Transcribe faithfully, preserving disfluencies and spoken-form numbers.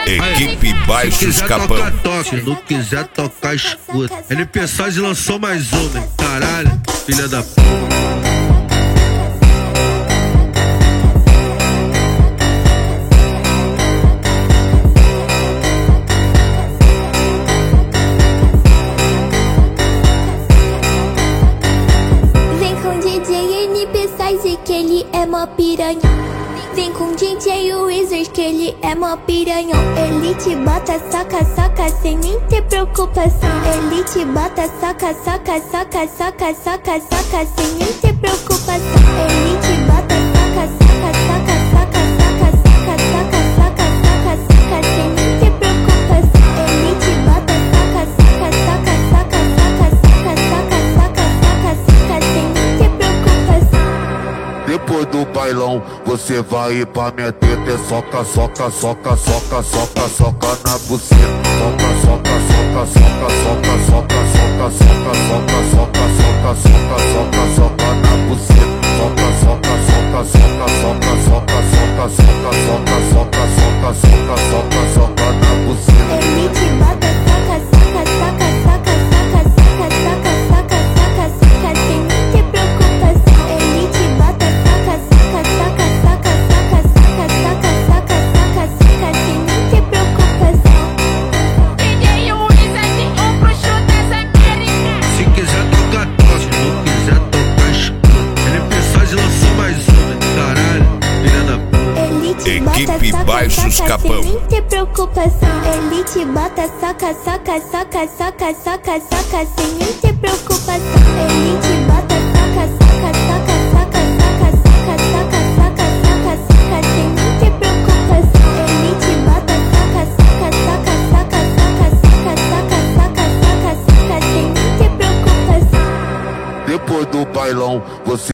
Equipe Baixo Escapão. Se não quiser tocar, escuta. N P Saz lançou mais uma, hein? Caralho, filha da puta. Que ele é mó piranha. Vem com D J Wizard que ele é mó piranhão. Ele te bota, saca, saca, sem nem ter preocupação. Ele te bota, saca, saca, saca, saca, saca, saca, sem nem ter preocupação. Ele te bota, saca, saca, saca, saca, saca, saca, saca, saca, saca, saca, sem nem ter preocupação. Ele te bota, saca, saca, saca, saca, saca, saca, saca, saca, saca, saca, sem nem ter preocupação. Depois do bailão, você vai ir pra minha teta. É soca, soca, soca, soca, soca, soca na buceta. Soca, soca, soca, soca, soca, soca, soca, soca, soca, soca, soca, soca, soca, soca na buceta. Soca, soca, soca, soca, soca, soca, soca, soca, soca, soca, soca, soca, soca, soca na buceta. Ele te bota, saca, saca, saca, saca, saca, saca, saca, saca, saca, saca, sem nem ter preocupação. Ele te bota, saca, saca, saca, saca, saca, saca, saca, saca, saca, saca, sem nem ter preocupação. D J Wizard, o bruxo dessa América. Se quiser tocar, toca. Se não quiser tocar, escuta. N P Saz lançou mais uma, hein? Caralho, filha da puta. Ele te Equipe bota, Baixo saca, saca, Escapão. sem nem ter preocupação. Ele te bota, saca, saca, saca, saca, saca, saca, sem nem ter preocupação. Ele te bota, saca, saca, saca, saca, saca, saca, saca, saca, saca, saca, sem nem ter preocupação. Ele te bota, saca, saca, saca, saca, saca, saca, saca, saca, saca, saca, sem nem ter preocupação. Depois do bailão, você